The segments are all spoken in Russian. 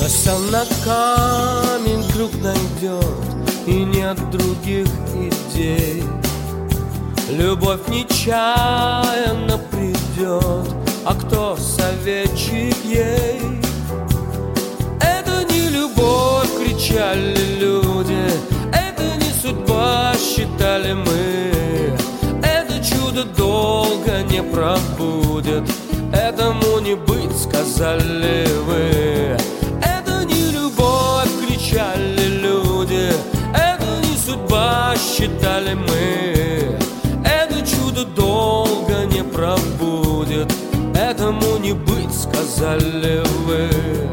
Сел на камень, круг найдет, и нет других идей. Любовь нечаянно придет, а кто советчик ей? Это не любовь, кричали люди, это не судьба, считали мы. Это чудо долго не пробудет, этому не быть, сказали вы. Это не любовь, кричали люди, это не судьба, считали мы. Это чудо долго не пробудет, этому не быть, сказали вы.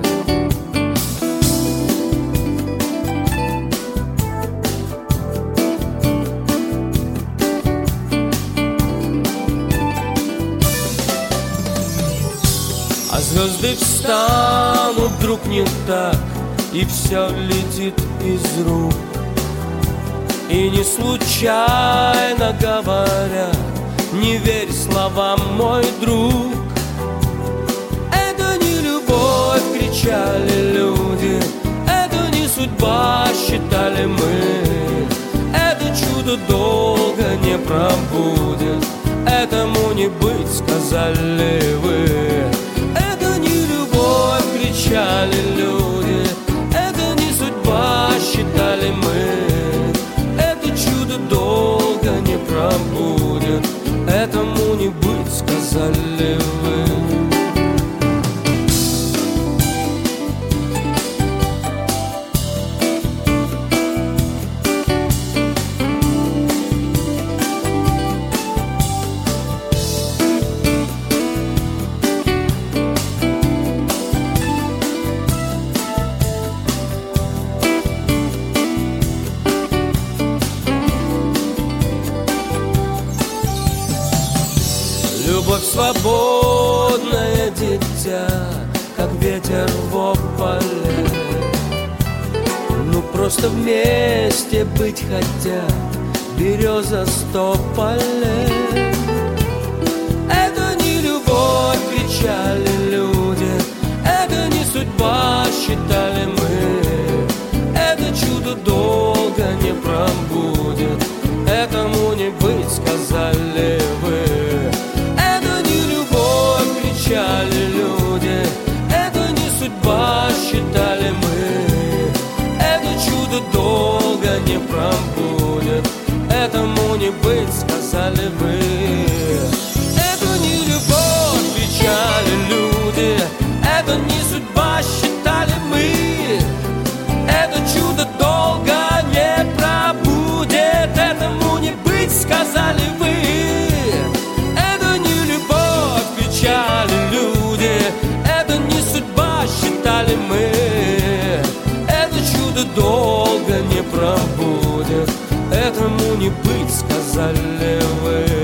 А звезды встанут вдруг не так, и все летит из рук. И не случайно говорят, не верь словам, мой друг. Это не любовь, кричали люди, это не судьба, считали мы. Это чудо долго не пробудет, этому не быть, сказали вы. Это не любовь, кричали люди, это не судьба, считали мы. Это чудо долго не пробудет, этому не быть, сказали вы. Любовь свободное дитя, как ветер в ополе. Ну просто вместе быть хотят береза с тополем. Это не любовь, кричали люди, это не судьба, считали мы. Это чудо долго не пробудет, этому не быть, сказали вы. Кричали люди, это не судьба, считали мы. Это чудо долго не пробудет, этому не быть, сказали вы. Это не любовь, кричали люди, это не судьба, считали мы. Это чудо долго не пробудет, этому не быть, сказали вы. Считали мы, это чудо долго не пробудет, этому не быть, сказали вы.